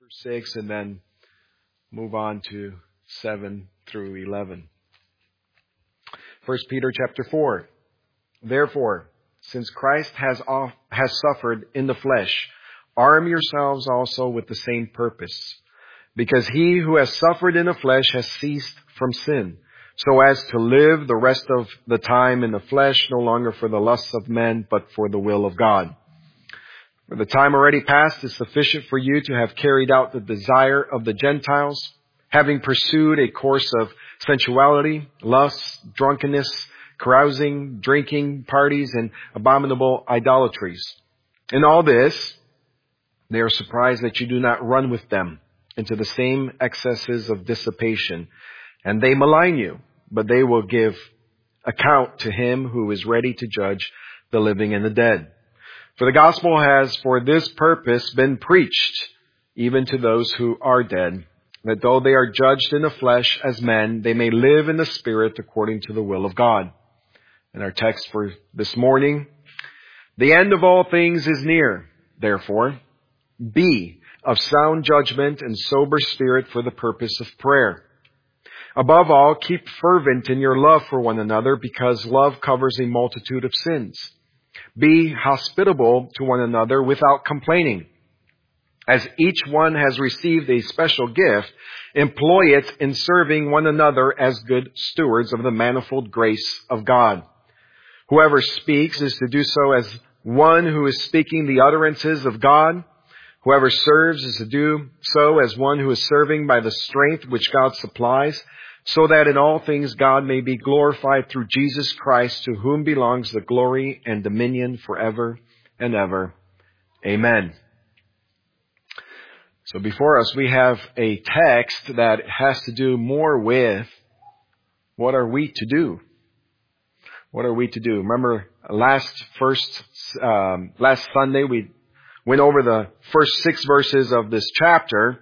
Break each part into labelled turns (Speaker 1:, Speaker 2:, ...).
Speaker 1: through 6 and then move on to 7 through 11. 1 Peter chapter 4. Therefore, since Christ has suffered in the flesh, arm yourselves also with the same purpose. Because he who has suffered in the flesh has ceased from sin, so as to live the rest of the time in the flesh, no longer for the lusts of men, but for the will of God. For the time already past is sufficient for you to have carried out the desire of the Gentiles, having pursued a course of sensuality, lust, drunkenness, carousing, drinking, parties, and abominable idolatries. In all this, they are surprised that you do not run with them into the same excesses of dissipation, and they malign you, but they will give account to him who is ready to judge the living and the dead. For the gospel has for this purpose been preached, even to those who are dead, that though they are judged in the flesh as men, they may live in the spirit according to the will of God. And our text for this morning, the end of all things is near. Therefore, be of sound judgment and sober spirit for the purpose of prayer. Above all, keep fervent in your love for one another, because love covers a multitude of sins. Be hospitable to one another without complaining. As each one has received a special gift, employ it in serving one another as good stewards of the manifold grace of God. Whoever speaks is to do so as one who is speaking the utterances of God. Whoever serves is to do so as one who is serving by the strength which God supplies, so that in all things God may be glorified through Jesus Christ, to whom belongs the glory and dominion forever and ever. Amen. So before us we have a text that has to do more with what are we to do? What are we to do? Remember last Sunday we went over the first 6 verses of this chapter.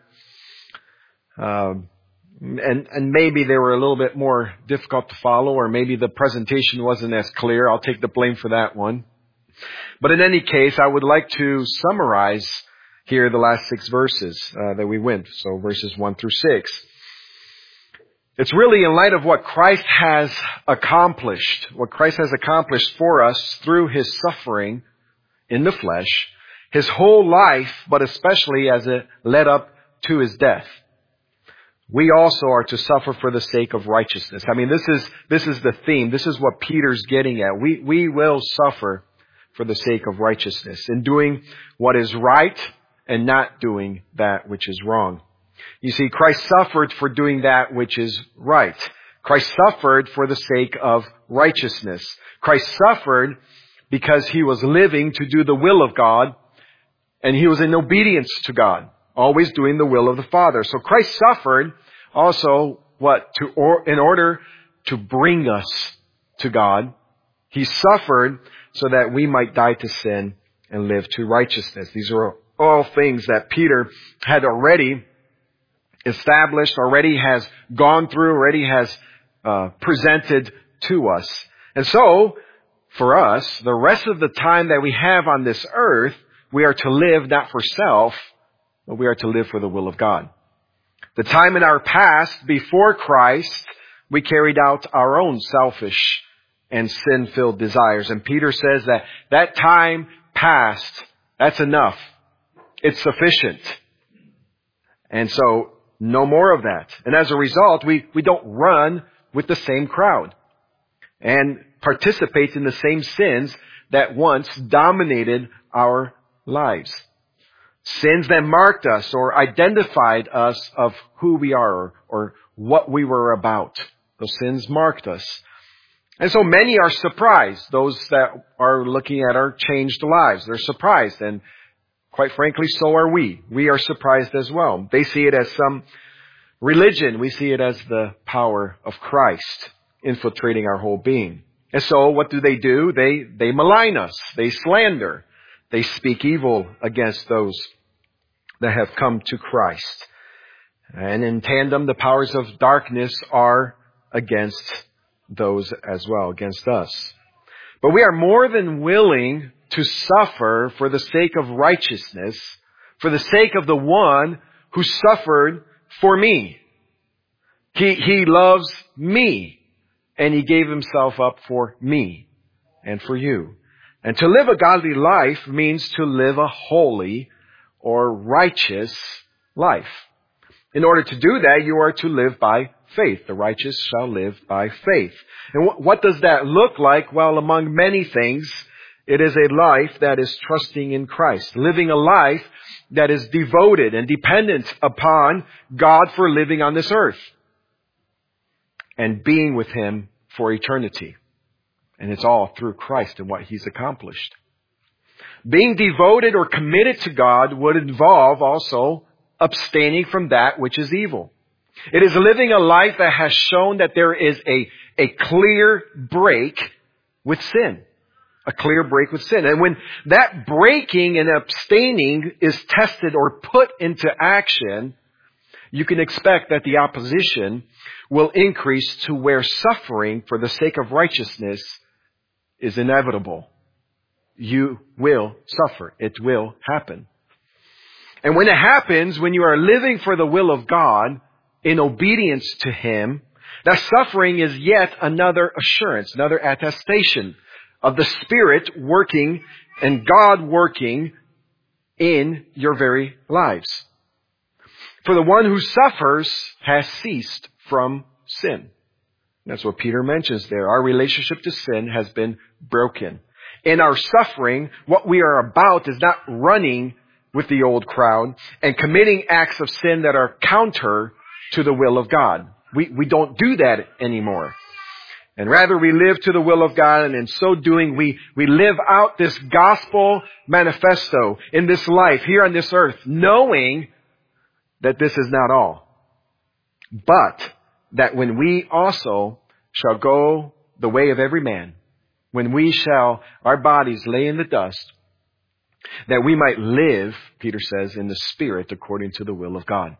Speaker 1: And maybe they were a little bit more difficult to follow, or maybe the presentation wasn't as clear. I'll take the blame for that one. But in any case, I would like to summarize here the last 6 verses that we went. So verses 1 through 6. It's really in light of what Christ has accomplished for us through His suffering in the flesh, His whole life, but especially as it led up to His death. We also are to suffer for the sake of righteousness. I mean, this is the theme. This is what Peter's getting at. We will suffer for the sake of righteousness, in doing what is right and not doing that which is wrong. You see, Christ suffered for doing that which is right. Christ suffered for the sake of righteousness. Christ suffered because He was living to do the will of God, and He was in obedience to God, always doing the will of the Father. So Christ suffered also in order to bring us to God. He suffered so that we might die to sin and live to righteousness. These are all things that Peter had already established, already has gone through, already has presented to us. And so, for us, the rest of the time that we have on this earth, we are to live not for self, but we are to live for the will of God. The time in our past, before Christ, we carried out our own selfish and sin-filled desires. And Peter says that time past, that's enough. It's sufficient. And so, no more of that. And as a result, we don't run with the same crowd and participate in the same sins that once dominated our lives. Sins that marked us or identified us of who we are or what we were about. Those sins marked us. And so many are surprised. Those that are looking at our changed lives, they're surprised. And quite frankly, so are we. We are surprised as well. They see it as some religion. We see it as the power of Christ infiltrating our whole being. And so what do? They malign us. They slander. They speak evil against those that have come to Christ. And in tandem, the powers of darkness are against those as well, against us. But we are more than willing to suffer for the sake of righteousness, for the sake of the one who suffered for me. He loves me, and He gave Himself up for me and for you. And to live a godly life means to live a holy or righteous life. In order to do that, you are to live by faith. The righteous shall live by faith. And what does that look like? Well, among many things, it is a life that is trusting in Christ. Living a life that is devoted and dependent upon God for living on this earth. And being with Him for eternity. And it's all through Christ and what He's accomplished. Being devoted or committed to God would involve also abstaining from that which is evil. It is living a life that has shown that there is a clear break with sin. A clear break with sin. And when that breaking and abstaining is tested or put into action, you can expect that the opposition will increase to where suffering for the sake of righteousness is inevitable. You will suffer. It will happen. And when it happens, when you are living for the will of God in obedience to Him, that suffering is yet another assurance, another attestation of the Spirit working and God working in your very lives. For the one who suffers has ceased from sin. That's what Peter mentions there. Our relationship to sin has been broken. In our suffering, what we are about is not running with the old crowd and committing acts of sin that are counter to the will of God. We don't do that anymore. And rather we live to the will of God, and in so doing we live out this gospel manifesto in this life here on this earth, knowing that this is not all. But that when we also shall go the way of every man, when we shall, our bodies lay in the dust, that we might live, Peter says, in the Spirit according to the will of God.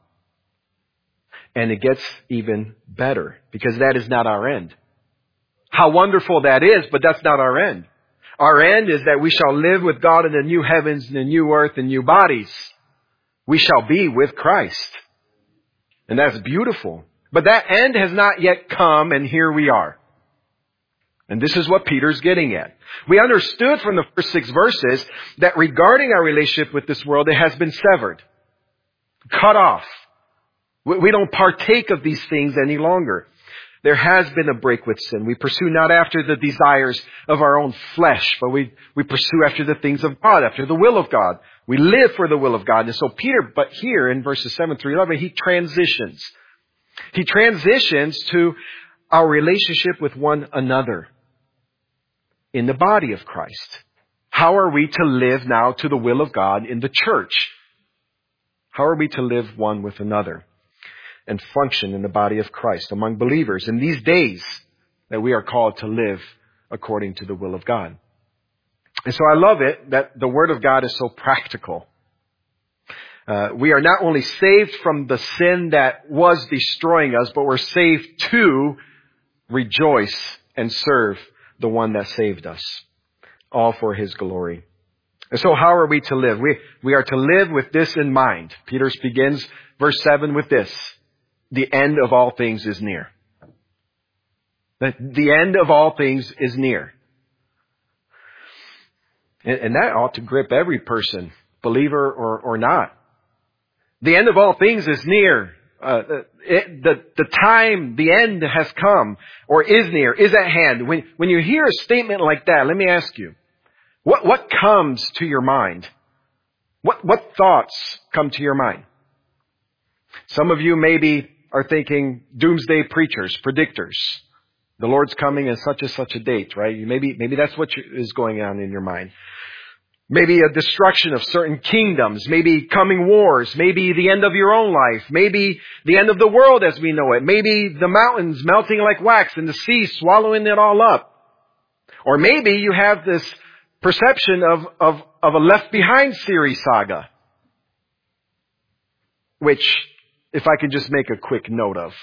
Speaker 1: And it gets even better, because that is not our end. How wonderful that is, but that's not our end. Our end is that we shall live with God in the new heavens and the new earth and new bodies. We shall be with Christ. And that's beautiful. But that end has not yet come, and here we are. And this is what Peter's getting at. We understood from the first 6 verses that regarding our relationship with this world, it has been severed. Cut off. We don't partake of these things any longer. There has been a break with sin. We pursue not after the desires of our own flesh, but we pursue after the things of God, after the will of God. We live for the will of God. And so Peter, but here in verses 7 through 11, he transitions. He transitions to our relationship with one another in the body of Christ. How are we to live now to the will of God in the church? How are we to live one with another and function in the body of Christ among believers in these days that we are called to live according to the will of God? And so I love it that the Word of God is so practical. We are not only saved from the sin that was destroying us, but we're saved to rejoice and serve the one that saved us, all for His glory. And so how are we to live? We are to live with this in mind. Peter begins verse 7 with this: the end of all things is near. The end of all things is near. And that ought to grip every person, believer or not. The end of all things is near. The time, the end has come, or is near, is at hand. When you hear a statement like that, let me ask you, what comes to your mind? What thoughts come to your mind? Some of you maybe are thinking doomsday preachers, predictors. The Lord's coming in such and such a date, right? Maybe that's what is going on in your mind. Maybe a destruction of certain kingdoms, maybe coming wars, maybe the end of your own life, maybe the end of the world as we know it, maybe the mountains melting like wax and the sea swallowing it all up. Or maybe you have this perception of a Left Behind series saga, which, if I can just make a quick note of,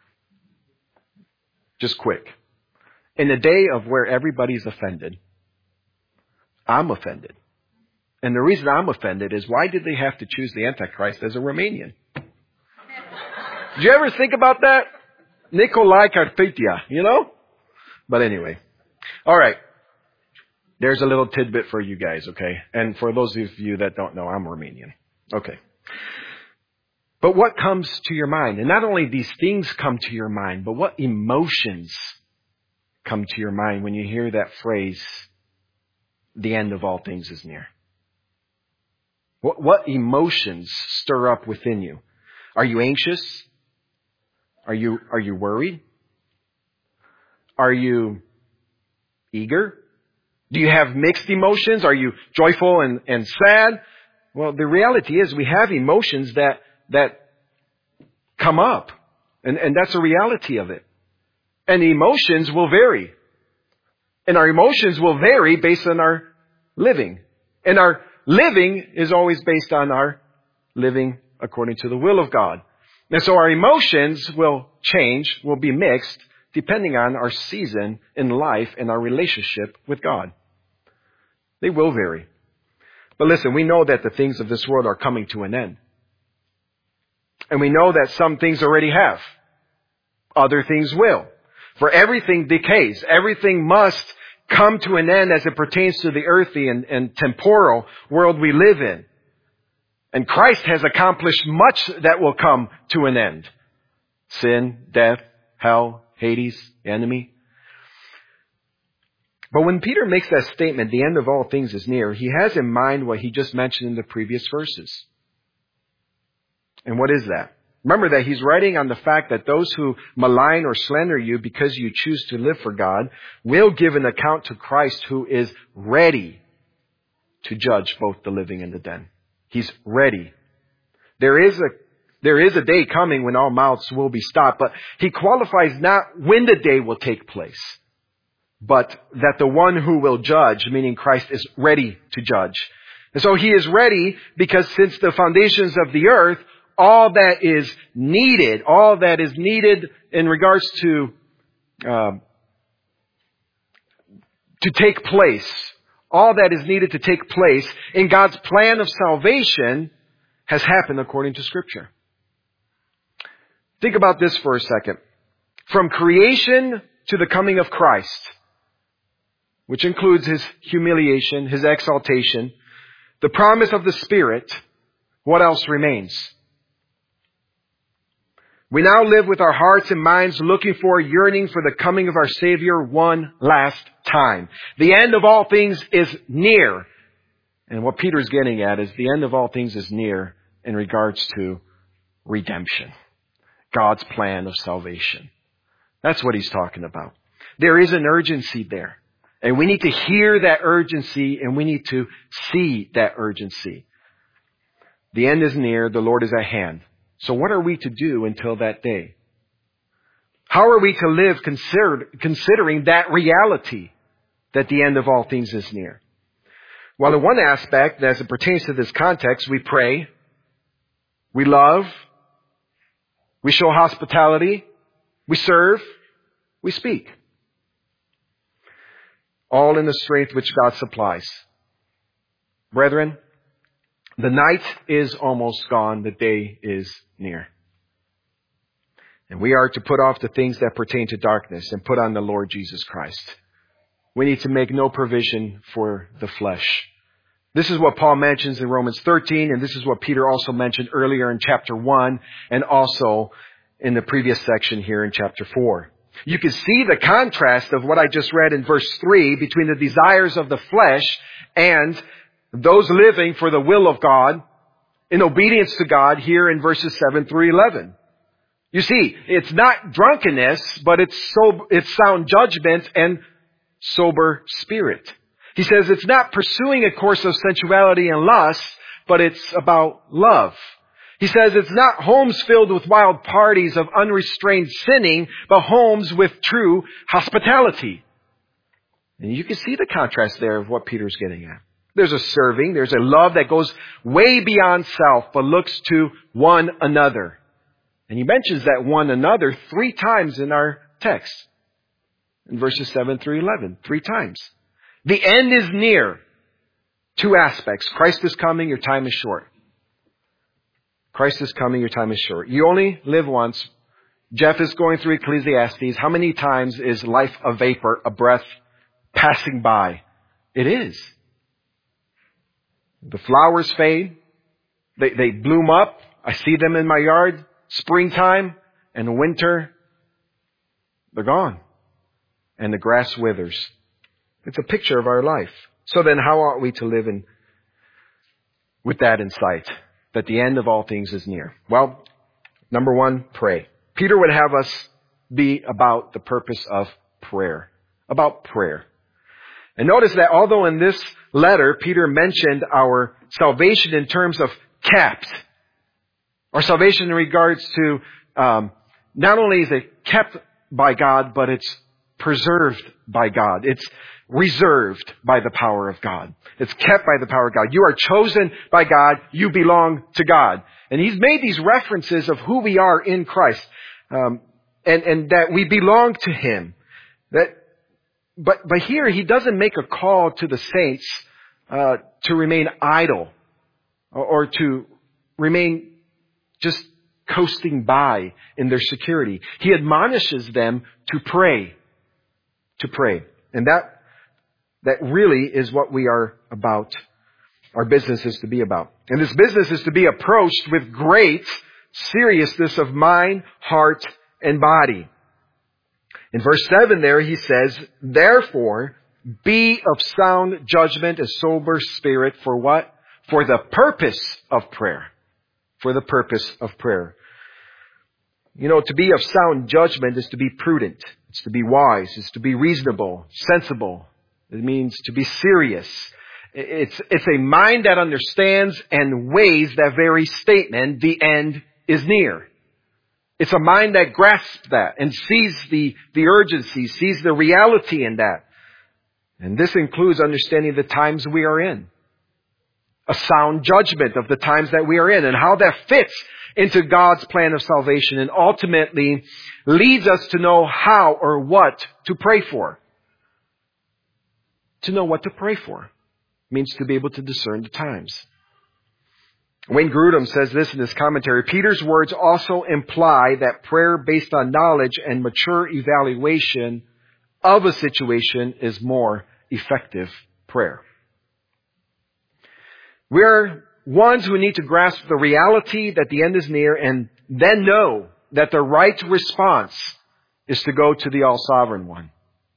Speaker 1: just quick. In the day of where everybody's offended, I'm offended. And the reason I'm offended is, why did they have to choose the Antichrist as a Romanian? Did you ever think about that? Nikolai Carpathia, you know? But anyway. All right. There's a little tidbit for you guys, okay? And for those of you that don't know, I'm Romanian. Okay. But what comes to your mind? And not only these things come to your mind, but what emotions come to your mind when you hear that phrase, the end of all things is near? What emotions stir up within you? Are you anxious? Are you worried? Are you eager? Do you have mixed emotions? Are you joyful and sad? Well, the reality is we have emotions that come up. And that's a reality of it. And the emotions will vary. And our emotions will vary based on our living. And our living is always based on our living according to the will of God. And so our emotions will change, will be mixed, depending on our season in life and our relationship with God. They will vary. But listen, we know that the things of this world are coming to an end. And we know that some things already have. Other things will. For everything decays. Everything must come to an end as it pertains to the earthly and temporal world we live in. And Christ has accomplished much that will come to an end. Sin, death, hell, Hades, the enemy. But when Peter makes that statement, the end of all things is near, he has in mind what he just mentioned in the previous verses. And what is that? Remember that he's writing on the fact that those who malign or slander you because you choose to live for God will give an account to Christ, who is ready to judge both the living and the dead. He's ready. There is a day coming when all mouths will be stopped, but he qualifies not when the day will take place, but that the one who will judge, meaning Christ, is ready to judge. And so he is ready because since the foundations of the earth, all that is needed in regards to take place, all that is needed to take place in God's plan of salvation has happened according to Scripture. Think about this for a second. From creation to the coming of Christ, which includes His humiliation, His exaltation, the promise of the Spirit, what else remains? We now live with our hearts and minds looking for, yearning for the coming of our Savior one last time. The end of all things is near. And what Peter's getting at is the end of all things is near in regards to redemption. God's plan of salvation. That's what he's talking about. There is an urgency there. And we need to hear that urgency and we need to see that urgency. The end is near. The Lord is at hand. So what are we to do until that day? How are we to live considering that reality that the end of all things is near? Well, in one aspect, as it pertains to this context, we pray, we love, we show hospitality, we serve, we speak. All in the strength which God supplies. Brethren, the night is almost gone. The day is near. And we are to put off the things that pertain to darkness and put on the Lord Jesus Christ. We need to make no provision for the flesh. This is what Paul mentions in Romans 13, and this is what Peter also mentioned earlier in chapter 1 and also in the previous section here in chapter 4. You can see the contrast of what I just read in verse 3 between the desires of the flesh and those living for the will of God in obedience to God here in verses 7 through 11. You see, it's not drunkenness, but it's sound judgment and sober spirit. He says it's not pursuing a course of sensuality and lust, but it's about love. He says it's not homes filled with wild parties of unrestrained sinning, but homes with true hospitality. And you can see the contrast there of what Peter's getting at. There's a serving, there's a love that goes way beyond self, but looks to one another. And he mentions that one another 3 times in our text. In verses 7 through 11, 3 times. The end is near. 2 aspects. Christ is coming, your time is short. Christ is coming, your time is short. You only live once. Jeff is going through Ecclesiastes. How many times is life a vapor, a breath passing by? It is. The flowers fade. They bloom up. I see them in my yard. Springtime and winter, they're gone. And the grass withers. It's a picture of our life. So then how ought we to live with that in sight? That the end of all things is near. Well, number one, pray. Peter would have us be about the purpose of prayer. About prayer. And notice that although in this letter, Peter mentioned our salvation in terms of kept. Our salvation in regards to, not only is it kept by God, but it's preserved by God. It's reserved by the power of God. It's kept by the power of God. You are chosen by God. You belong to God. And he's made these references of who we are in Christ. And that we belong to Him. But here he doesn't make a call to the saints to remain idle or to remain just coasting by in their security. He admonishes them to pray. To pray. And that really is what we are about. Our business is to be about. And this business is to be approached with great seriousness of mind, heart, and body. In verse 7 there he says, therefore, be of sound judgment and sober spirit for what? For the purpose of prayer. For the purpose of prayer. You know, to be of sound judgment is to be prudent. It's to be wise. It's to be reasonable, sensible. It means to be serious. It's a mind that understands and weighs that very statement, the end is near. It's a mind that grasps that and sees the urgency, sees the reality in that. And this includes understanding the times we are in. A sound judgment of the times that we are in and how that fits into God's plan of salvation and ultimately leads us to know how or what to pray for. To know what to pray for means to be able to discern the times. Wayne Grudem says this in his commentary. Peter's words also imply that prayer based on knowledge and mature evaluation of a situation is more effective prayer. We're ones who need to grasp the reality that the end is near and then know that the right response is to go to the all-sovereign one.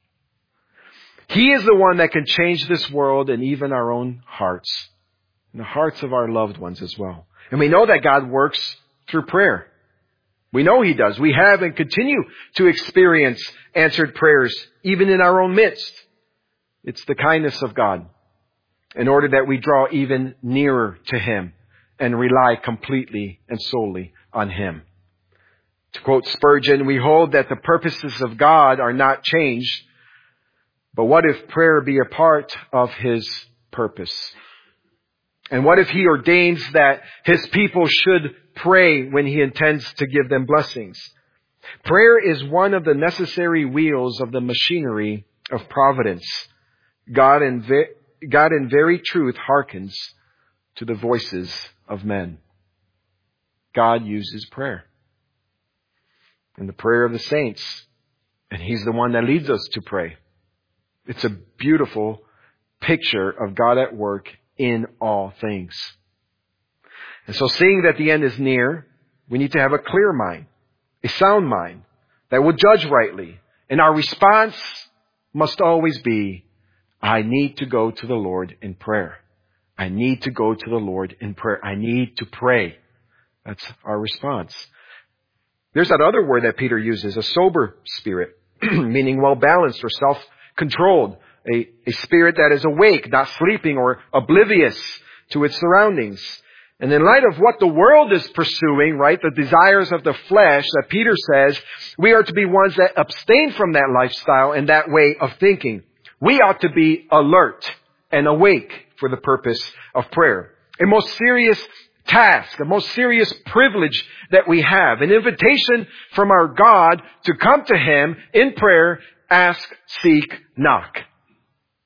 Speaker 1: He is the one that can change this world and even our own hearts. And the hearts of our loved ones as well. And we know that God works through prayer. We know He does. We have and continue to experience answered prayers even in our own midst. It's the kindness of God in order that we draw even nearer to Him and rely completely and solely on Him. To quote Spurgeon, we hold that the purposes of God are not changed, but what if prayer be a part of His purpose? And what if He ordains that His people should pray when He intends to give them blessings? Prayer is one of the necessary wheels of the machinery of providence. God in very truth hearkens to the voices of men. God uses prayer. And the prayer of the saints. And He's the one that leads us to pray. It's a beautiful picture of God at work in all things. And so seeing that the end is near, we need to have a clear mind, a sound mind that will judge rightly. And our response must always be, I need to go to the Lord in prayer. I need to go to the Lord in prayer. I need to pray. That's our response. There's that other word that Peter uses, a sober spirit, meaning well-balanced or self-controlled. A spirit that is awake, not sleeping or oblivious to its surroundings. And in light of what the world is pursuing, right, the desires of the flesh that Peter says, we are to be ones that abstain from that lifestyle and that way of thinking. We ought to be alert and awake for the purpose of prayer. A most serious task, a most serious privilege that we have. An invitation from our God to come to Him in prayer, ask, seek, knock.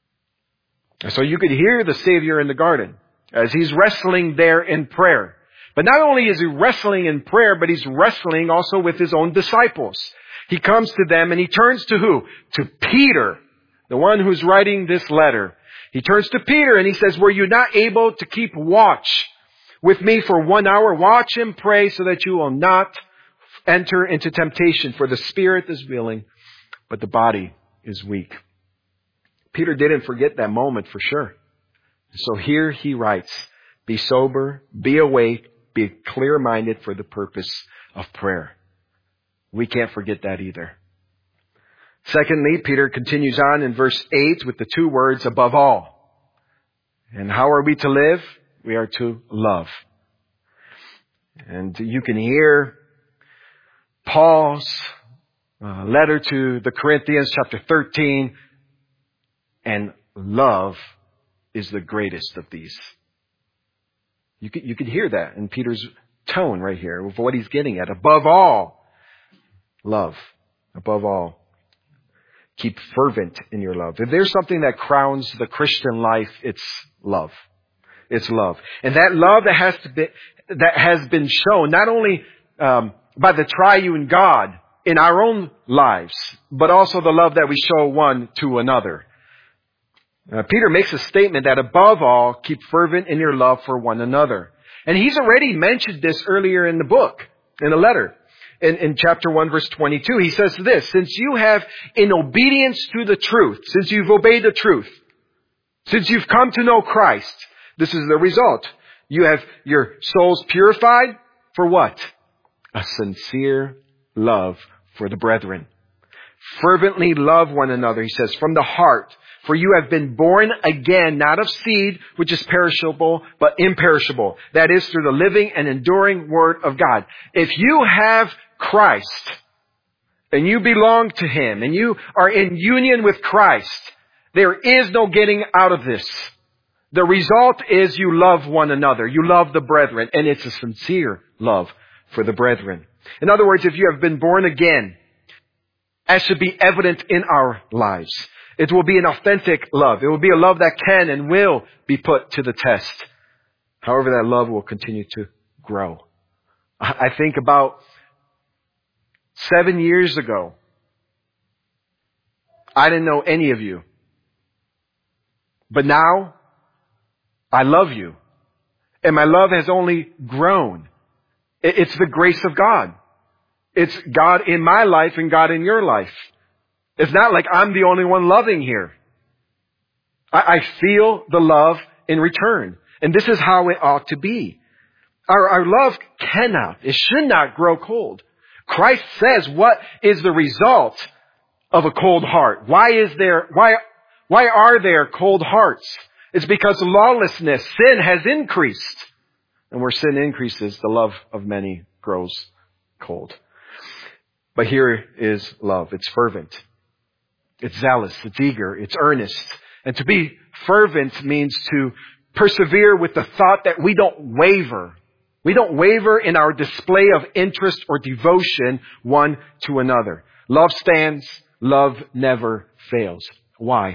Speaker 1: So you could hear the Savior in the garden as He's wrestling there in prayer. But not only is he wrestling in prayer, but he's wrestling also with his own disciples. He comes to them and he turns to who? To Peter, the one who's writing this letter. He turns to Peter and he says, were you not able to keep watch with me for 1 hour? Watch and pray so that you will not enter into temptation. For the spirit is willing, but the body is weak. Peter didn't forget that moment for sure. So here he writes, be sober, be awake, be clear-minded for the purpose of prayer. We can't forget that either. Secondly, Peter continues on in verse 8 with the two words, above all. And how are we to live? We are to love. And you can hear Paul's letter to the Corinthians, chapter 13, and love is the greatest of these. You could hear that in Peter's tone right here of what he's getting at. Above all, love. Above all, keep fervent in your love. If there's something that crowns the Christian life, it's love. It's love. And that love that has been shown not only by the triune God in our own lives, but also the love that we show one to another. Peter makes a statement that above all, keep fervent in your love for one another. And he's already mentioned this earlier in the book, in the letter. In chapter 1, verse 22, he says this, since you have, in obedience to the truth, since you've obeyed the truth, since you've come to know Christ, this is the result. You have your souls purified for what? A sincere love for the brethren. Fervently love one another, he says, from the heart. For you have been born again, not of seed, which is perishable, but imperishable. That is through the living and enduring word of God. If you have Christ, and you belong to Him, and you are in union with Christ, there is no getting out of this. The result is you love one another. You love the brethren, and it's a sincere love for the brethren. In other words, if you have been born again, as should be evident in our lives, it will be an authentic love. It will be a love that can and will be put to the test. However, that love will continue to grow. I think about 7 years ago, I didn't know any of you. But now, I love you. And my love has only grown. It's the grace of God. It's God in my life and God in your life. It's not like I'm the only one loving here. I feel the love in return. And this is how it ought to be. Our love it should not grow cold. Christ says what is the result of a cold heart. Why are there cold hearts? It's because lawlessness, sin has increased. And where sin increases, the love of many grows cold. But here is love. It's fervent. It's zealous. It's eager. It's earnest. And to be fervent means to persevere with the thought that we don't waver. We don't waver in our display of interest or devotion one to another. Love stands. Love never fails. Why?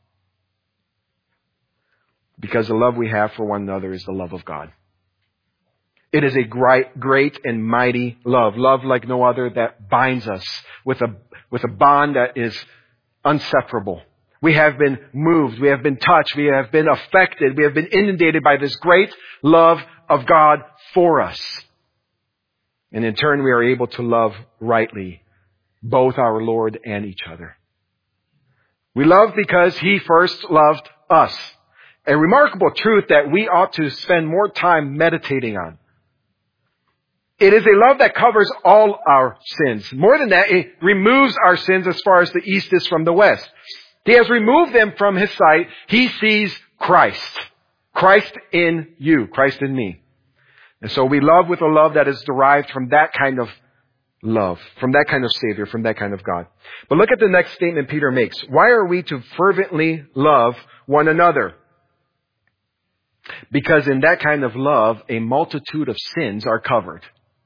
Speaker 1: Because the love we have for one another is the love of God. It is a great and mighty love. Love like no other that binds us with a bond that is inseparable. We have been moved. We have been touched. We have been affected. We have been inundated by this great love of God for us. And in turn, we are able to love rightly both our Lord and each other. We love because He first loved us. A remarkable truth that we ought to spend more time meditating on. It is a love that covers all our sins. More than that, it removes our sins as far as the east is from the west. He has removed them from His sight. He sees Christ. Christ in you. Christ in me. And so we love with a love that is derived from that kind of love, from that kind of Savior, from that kind of God. But look at the next statement Peter makes. Why are we to fervently love one another? Because in that kind of love, a multitude of sins are covered.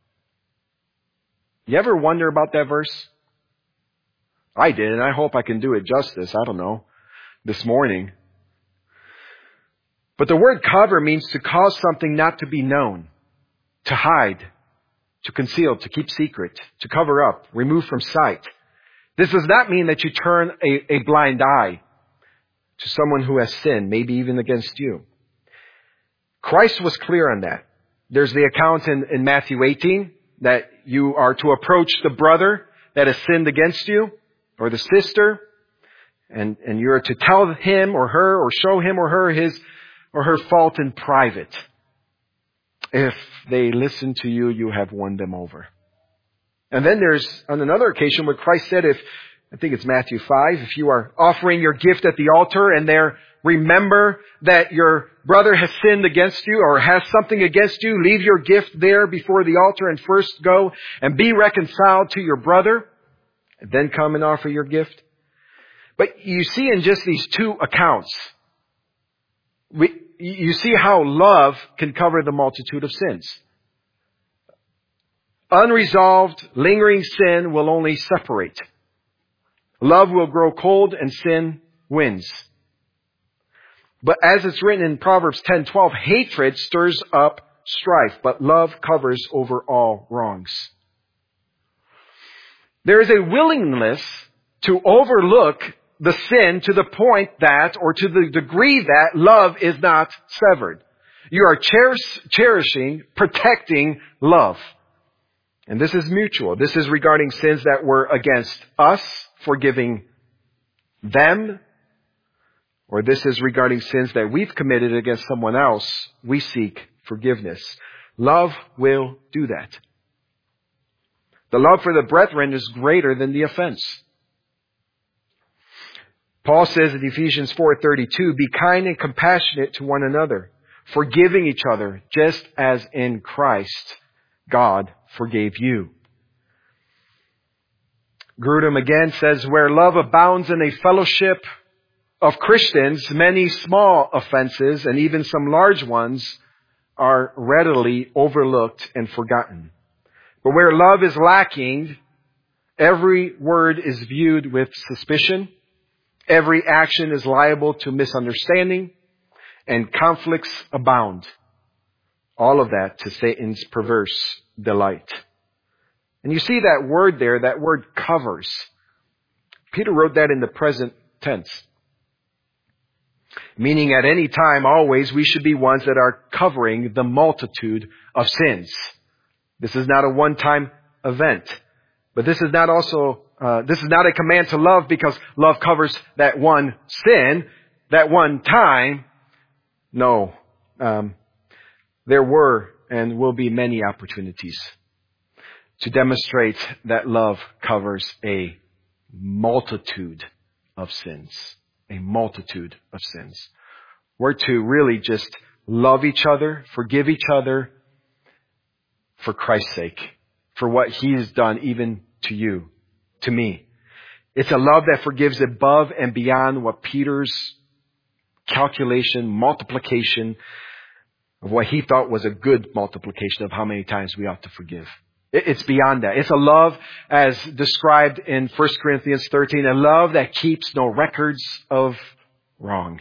Speaker 1: You ever wonder about that verse? I did, and I hope I can do it justice, this morning. But the word cover means to cause something not to be known. to hide, to conceal, to keep secret, to cover up, remove from sight. This does not mean that you turn a blind eye to someone who has sinned, maybe even against you. Christ was clear on that. There's the account in Matthew 18 that you are to approach the brother that has sinned against you, or the sister, and you're to tell him or her, or show him or her his or her fault in private. If they listen to you, you have won them over. And then there's, on another occasion, where Christ said, I think it's Matthew 5, if you are offering your gift at the altar and there remember that your brother has sinned against you or has something against you, leave your gift there before the altar and first go and be reconciled to your brother, and then come and offer your gift. But you see in just these two accounts, you see how love can cover the multitude of sins. Unresolved, lingering sin will only separate. Love will grow cold and sin wins. But as it's written in Proverbs 10:12, hatred stirs up strife, but love covers over all wrongs. There is a willingness to overlook the sin to the point that, or to the degree that, love is not severed. You are cherishing, protecting love. And this is mutual. This is regarding sins that were against us, forgiving them. Or this is regarding sins that we've committed against someone else. We seek forgiveness. Love will do that. The love for the brethren is greater than the offense. Paul says in Ephesians 4:32, be kind and compassionate to one another, forgiving each other, just as in Christ God forgave you. Grudem again says, where love abounds in a fellowship of Christians, many small offenses and even some large ones are readily overlooked and forgotten. But where love is lacking, every word is viewed with suspicion. Every action is liable to misunderstanding, and conflicts abound. All of that to Satan's perverse delight. And you see that word there, that word covers. Peter wrote that in the present tense. Meaning at any time, always, we should be ones that are covering the multitude of sins. This is not a one-time event. But this is not a command to love because love covers that one sin, that one time. No. There were and will be many opportunities to demonstrate that love covers a multitude of sins. A multitude of sins. We're to really just love each other, forgive each other for Christ's sake, for what He has done even to you, to me. It's a love that forgives above and beyond what Peter's calculation, multiplication of what he thought was a good multiplication of how many times we ought to forgive. It's beyond that. It's a love, as described in 1 Corinthians 13, a love that keeps no records of wrong.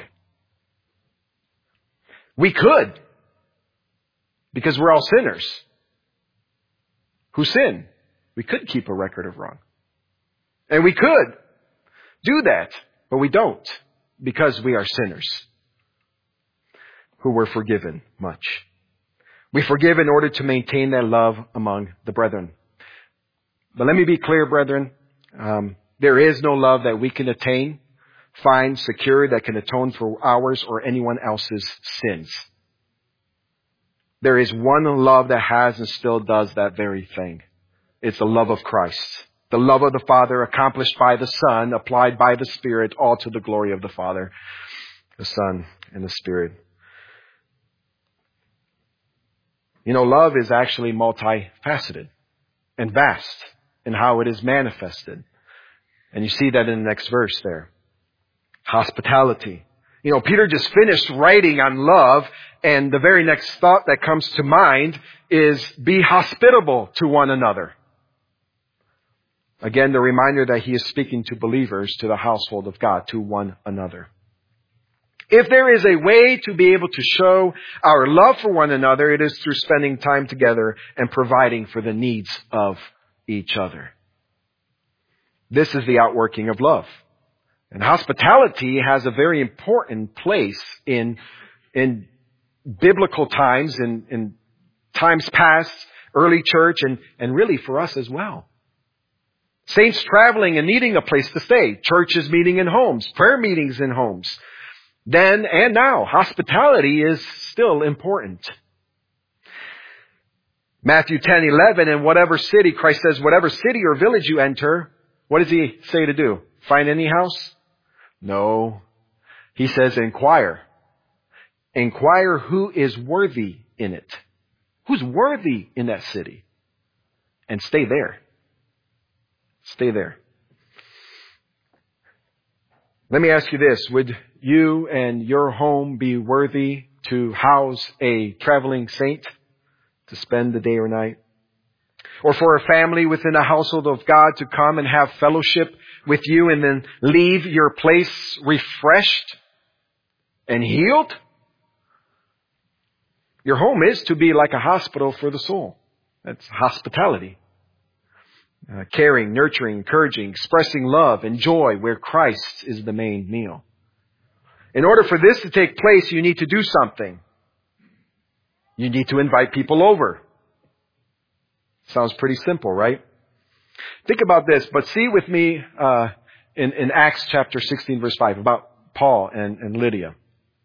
Speaker 1: We could, because we're all sinners who sin. We could keep a record of wrong. And we could do that, but we don't, because we are sinners who were forgiven much. We forgive in order to maintain that love among the brethren. But let me be clear, brethren. There is no love that we can attain, find, secure, that can atone for ours or anyone else's sins. There is one love that has and still does that very thing. It's the love of Christ. The love of the Father accomplished by the Son, applied by the Spirit, all to the glory of the Father, the Son, and the Spirit. You know, love is actually multifaceted and vast in how it is manifested. And you see that in the next verse there. Hospitality. You know, Peter just finished writing on love, and the very next thought that comes to mind is be hospitable to one another. Again, the reminder that he is speaking to believers, to the household of God, to one another. If there is a way to be able to show our love for one another, it is through spending time together and providing for the needs of each other. This is the outworking of love. And hospitality has a very important place in biblical times, in times past, early church, and really for us as well. Saints traveling and needing a place to stay. Churches meeting in homes. Prayer meetings in homes. Then and now, hospitality is still important. Matthew 10:11, in whatever city, Christ says, whatever city or village you enter, what does he say to do? Find any house? No. He says, inquire. Inquire who is worthy in it. Who's worthy in that city? And stay there. Stay there. Let me ask you this. Would you and your home be worthy to house a traveling saint to spend the day or night? Or for a family within the household of God to come and have fellowship with you and then leave your place refreshed and healed? Your home is to be like a hospital for the soul. That's hospitality. Caring, nurturing, encouraging, expressing love and joy where Christ is the main meal. In order for this to take place, you need to do something. You need to invite people over. Sounds pretty simple, right? Think about this, but see with me in Acts chapter 16, verse 5, about Paul and Lydia.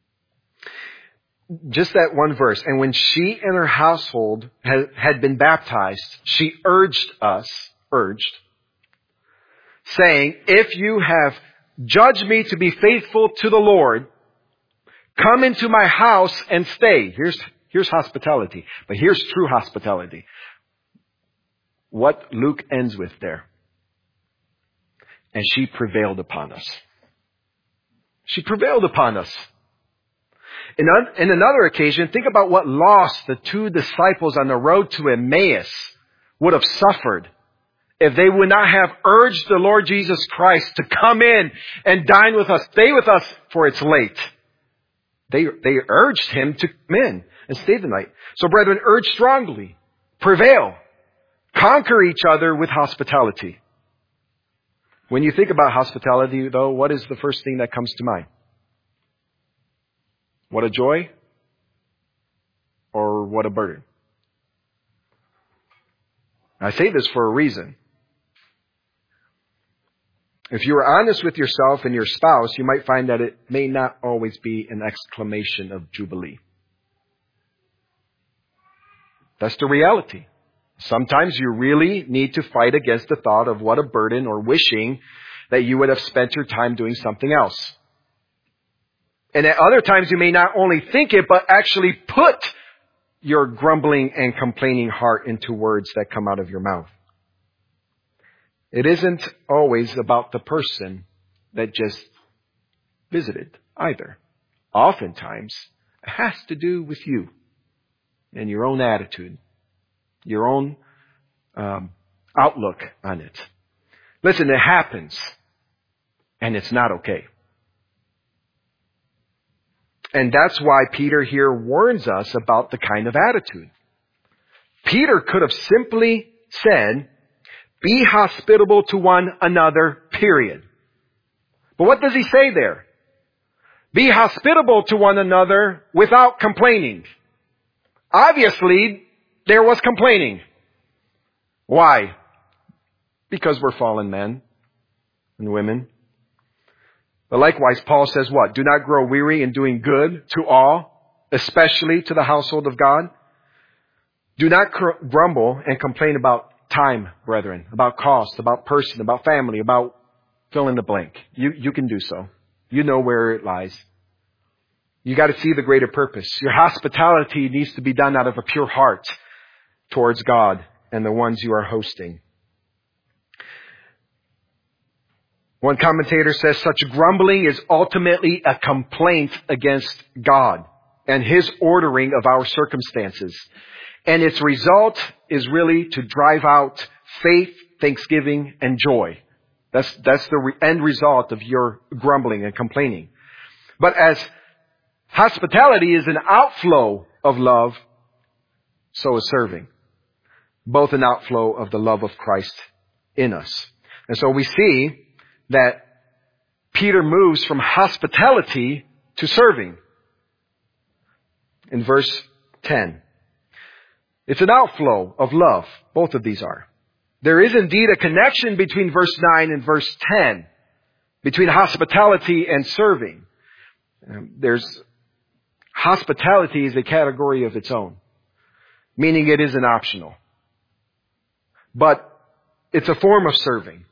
Speaker 1: Just that one verse. And when she and her household had been baptized, she urged, saying, if you have judged me to be faithful to the Lord, come into my house and stay. Here's hospitality. But here's true hospitality. What Luke ends with there. And she prevailed upon us. She prevailed upon us. In another occasion, think about what loss the two disciples on the road to Emmaus would have suffered if they would not have urged the Lord Jesus Christ to come in and dine with us, stay with us, for it's late. They urged him to come in and stay the night. So brethren, urge strongly, prevail, conquer each other with hospitality. When you think about hospitality, though, what is the first thing that comes to mind? What a joy or what a burden? I say this for a reason. If you are honest with yourself and your spouse, you might find that it may not always be an exclamation of jubilee. That's the reality. Sometimes you really need to fight against the thought of what a burden or wishing that you would have spent your time doing something else. And at other times you may not only think it, but actually put your grumbling and complaining heart into words that come out of your mouth. It isn't always about the person that just visited either. Oftentimes, it has to do with you and your own attitude, your own outlook on it. Listen, it happens, and it's not okay. And that's why Peter here warns us about the kind of attitude. Peter could have simply said, be hospitable to one another, period. But what does he say there? Be hospitable to one another without complaining. Obviously, there was complaining. Why? Because we're fallen men and women. But likewise, Paul says what? Do not grow weary in doing good to all, especially to the household of God. Do not grumble and complain about time, brethren, about cost, about person, about family, about fill in the blank. You can do so. You know where it lies. You got to see the greater purpose. Your hospitality needs to be done out of a pure heart towards God and the ones you are hosting. One commentator says such grumbling is ultimately a complaint against God and His ordering of our circumstances. And its result is really to drive out faith, thanksgiving, and joy. That's the end result of your grumbling and complaining. But as Hospitality is an outflow of love, so is serving. Both an outflow of the love of Christ in us. And so we see that Peter moves from hospitality to serving. In verse 10. It's an outflow of love. Both of these are. There is indeed a connection between verse 9 and verse 10. Between hospitality and serving. Hospitality is a category of its own. Meaning it isn't optional. But it's a form of serving.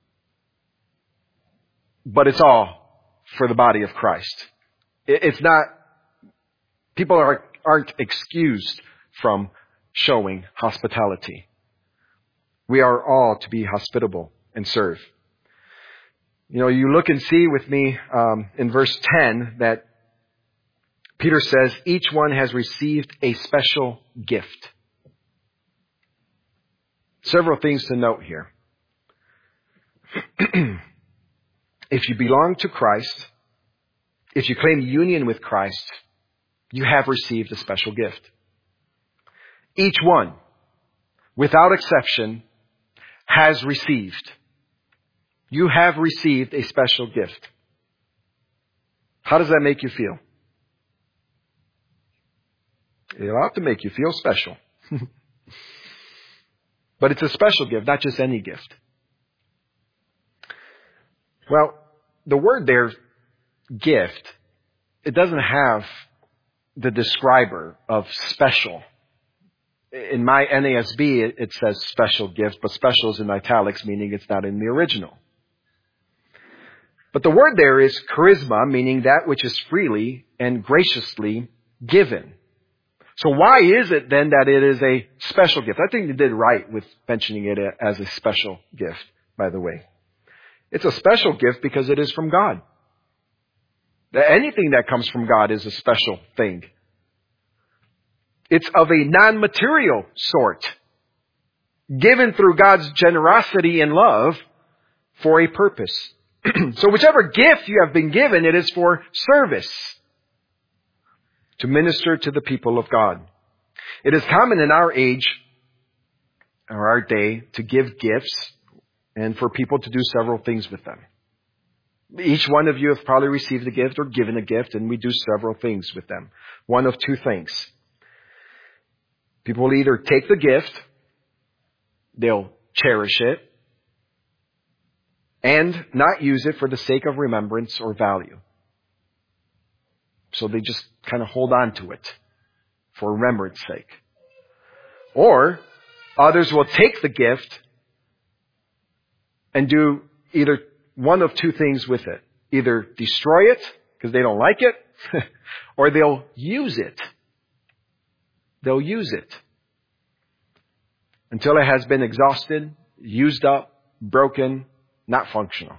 Speaker 1: But it's all for the body of Christ. It's not, people aren't excused from showing hospitality. We are all to be hospitable and serve. You look and see with me in verse 10 that Peter says each one has received a special gift. Several things to note here. If you belong to Christ, if you claim union with Christ, you have received a special gift. Each one, without exception, has received. You have received a special gift. How does that make you feel? It ought to make you feel special. But it's a special gift, not just any gift. Well, the word there, gift, it doesn't have the describer of special. In my NASB, it says special gift, but special is in italics, meaning it's not in the original. But the word there is charisma, meaning that which is freely and graciously given. So why is it then that it is a special gift? I think they did right with mentioning it as a special gift, by the way. It's a special gift because it is from God. Anything that comes from God is a special thing. It's of a non-material sort, given through God's generosity and love for a purpose. So whichever gift you have been given, it is for service, to minister to the people of God. It is common in our age, or our day, to give gifts and for people to do several things with them. Each one of you have probably received a gift or given a gift, and we do several things with them. One of two things. People will either take the gift, they'll cherish it, and not use it for the sake of remembrance or value. So they just kind of hold on to it for remembrance sake. Or others will take the gift and do either one of two things with it. Either destroy it because they don't like it, or they'll use it. They'll use it until it has been exhausted, used up, broken, not functional.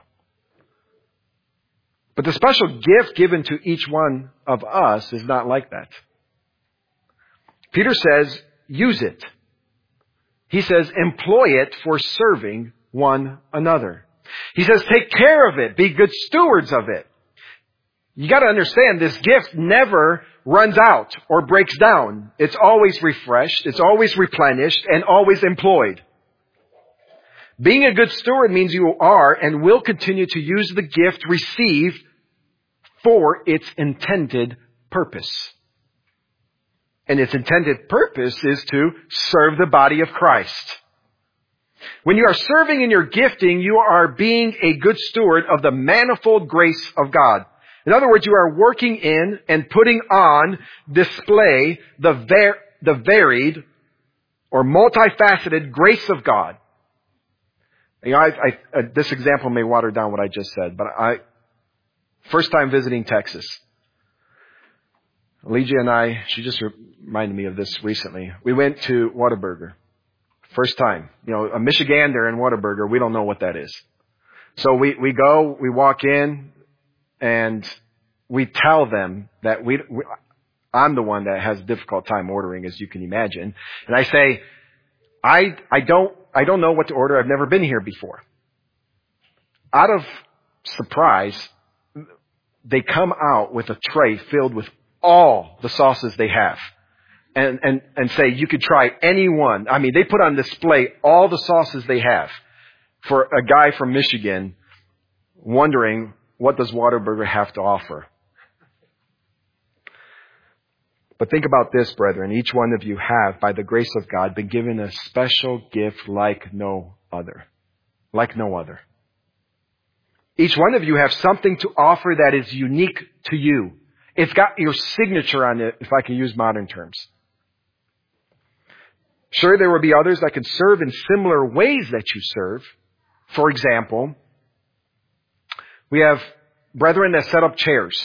Speaker 1: But the special gift given to each one of us is not like that. Peter says, use it. He says, employ it for serving one another. He says, take care of it. Be good stewards of it. You got to understand, this gift never runs out or breaks down. It's always refreshed, it's always replenished, and always employed. Being a good steward means you are and will continue to use the gift received for its intended purpose. And its intended purpose is to serve the body of Christ. When you are serving in your gifting, you are being a good steward of the manifold grace of God. In other words, you are working in and putting on display the varied or multifaceted grace of God. This example may water down what I just said, but first time visiting Texas. Legia and I, she just reminded me of this recently. We went to Whataburger. First time. A Michigander and Whataburger, we don't know what that is. So we go, we walk in, and we tell them that I'm the one that has a difficult time ordering, as you can imagine. And I say, I don't know what to order. I've never been here before. Out of surprise, they come out with a tray filled with all the sauces they have. And say, you could try any one. I mean, they put on display all the sauces they have for a guy from Michigan wondering, what does Whataburger have to offer? But think about this, brethren. Each one of you have, by the grace of God, been given a special gift like no other. Like no other. Each one of you have something to offer that is unique to you. It's got your signature on it, if I can use modern terms. Sure, there will be others that can serve in similar ways that you serve. For example, we have brethren that set up chairs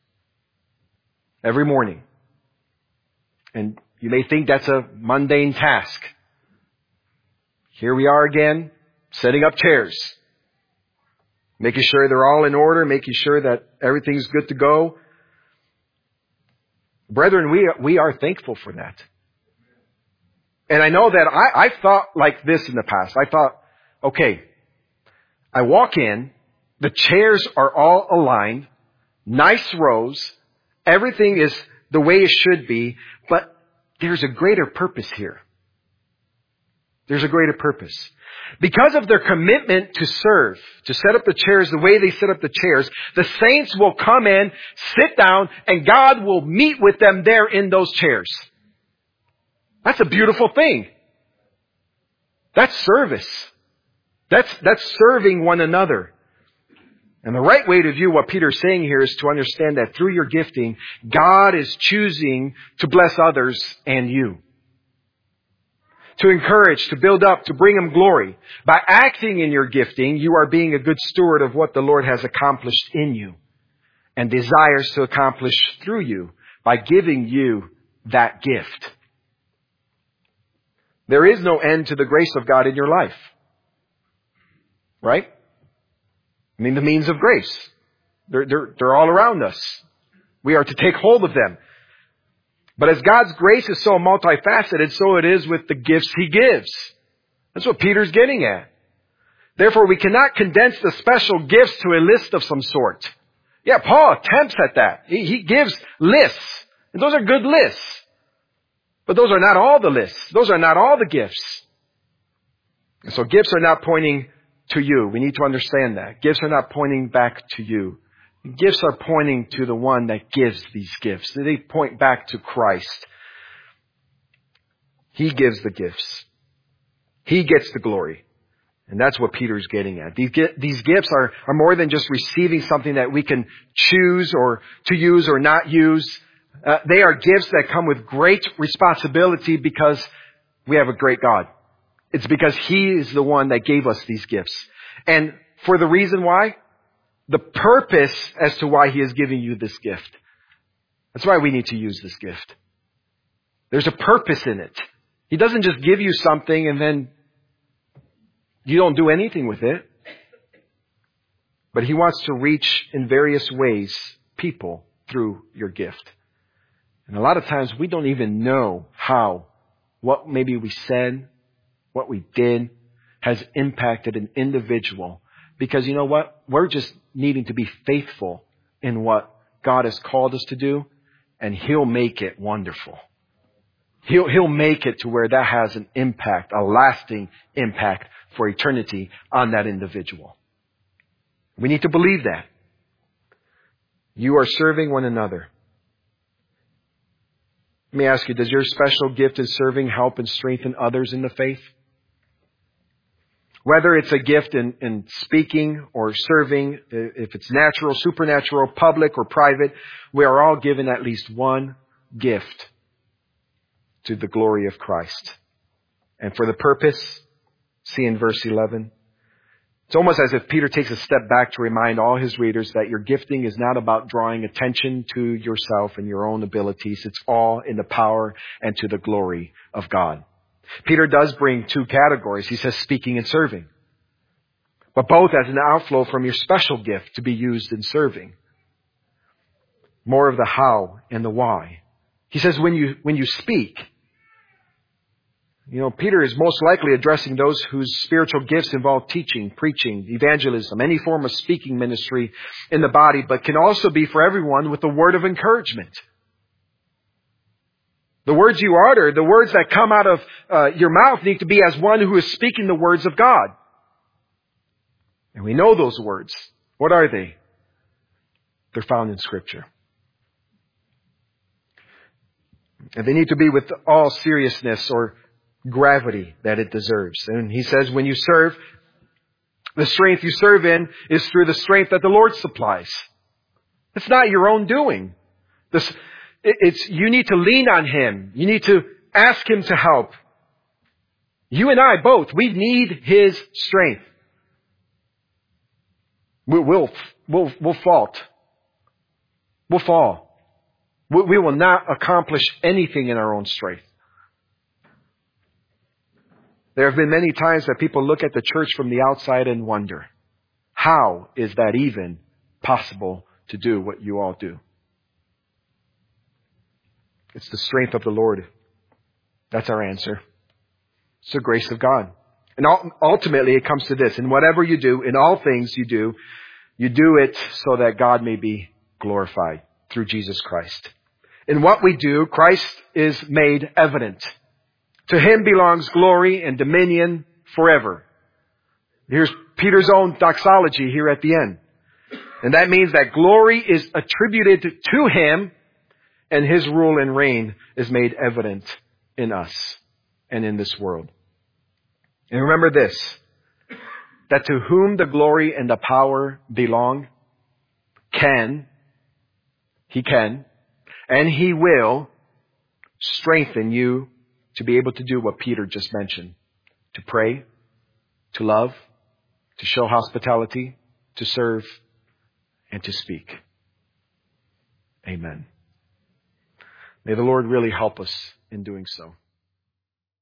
Speaker 1: every morning. And you may think that's a mundane task. Here we are again, setting up chairs. Making sure they're all in order, making sure that everything's good to go. Brethren, we are thankful for that. And I know that I thought like this in the past. I thought, okay, I walk in, the chairs are all aligned, nice rows, everything is the way it should be, but there's a greater purpose here. There's a greater purpose. Because of their commitment to serve, to set up the chairs the way they set up the chairs, the saints will come in, sit down, and God will meet with them there in those chairs. That's a beautiful thing. That's service. That's serving one another. And the right way to view what Peter's saying here is to understand that through your gifting, God is choosing to bless others and you. To encourage, to build up, to bring Him glory. By acting in your gifting, you are being a good steward of what the Lord has accomplished in you and desires to accomplish through you by giving you that gift. There is no end to the grace of God in your life. Right? I mean, the means of grace. They're all around us. We are to take hold of them. But as God's grace is so multifaceted, so it is with the gifts He gives. That's what Peter's getting at. Therefore, we cannot condense the special gifts to a list of some sort. Yeah, Paul attempts at that. He gives lists. And those are good lists. But those are not all the lists. Those are not all the gifts. And so gifts are not pointing to you. We need to understand that. Gifts are not pointing back to you. Gifts are pointing to the one that gives these gifts. They point back to Christ. He gives the gifts. He gets the glory. And that's what Peter's getting at. These gifts are more than just receiving something that we can choose or to use or not use. They are gifts that come with great responsibility because we have a great God. It's because He is the one that gave us these gifts. And for the reason why? The purpose as to why He is giving you this gift. That's why we need to use this gift. There's a purpose in it. He doesn't just give you something and then you don't do anything with it. But He wants to reach in various ways people through your gift. And a lot of times we don't even know how, what maybe we said, what we did has impacted an individual. Because you know what? We're just needing to be faithful in what God has called us to do, and He'll make it wonderful. He'll make it to where that has an impact, a lasting impact for eternity on that individual. We need to believe that. You are serving one another. Let me ask you, does your special gift in serving help and strengthen others in the faith? Whether it's a gift in speaking or serving, if it's natural, supernatural, public or private, we are all given at least one gift to the glory of Christ. And for the purpose, see in verse 11, it's almost as if Peter takes a step back to remind all his readers that your gifting is not about drawing attention to yourself and your own abilities. It's all in the power and to the glory of God. Peter does bring two categories. He says speaking and serving. But both as an outflow from your special gift to be used in serving. More of the how and the why. He says when you speak, Peter is most likely addressing those whose spiritual gifts involve teaching, preaching, evangelism, any form of speaking ministry in the body, but can also be for everyone with a word of encouragement. The words you utter, the words that come out of your mouth need to be as one who is speaking the words of God. And we know those words. What are they? They're found in Scripture. And they need to be with all seriousness or gravity that it deserves. And he says, when you serve, the strength you serve in is through the strength that the Lord supplies. It's not your own doing. You need to lean on Him. You need to ask Him to help. You and I both, we need His strength. We'll fault. We'll fall. We will not accomplish anything in our own strength. There have been many times that people look at the church from the outside and wonder, how is that even possible to do what you all do? It's the strength of the Lord. That's our answer. It's the grace of God. And ultimately it comes to this. In whatever you do, in all things you do it so that God may be glorified through Jesus Christ. In what we do, Christ is made evident. To Him belongs glory and dominion forever. Here's Peter's own doxology here at the end. And that means that glory is attributed to Him, and His rule and reign is made evident in us and in this world. And remember this, that to whom the glory and the power belong, He can, and He will strengthen you to be able to do what Peter just mentioned. To pray, to love, to show hospitality, to serve, and to speak. Amen. May the Lord really help us in doing so.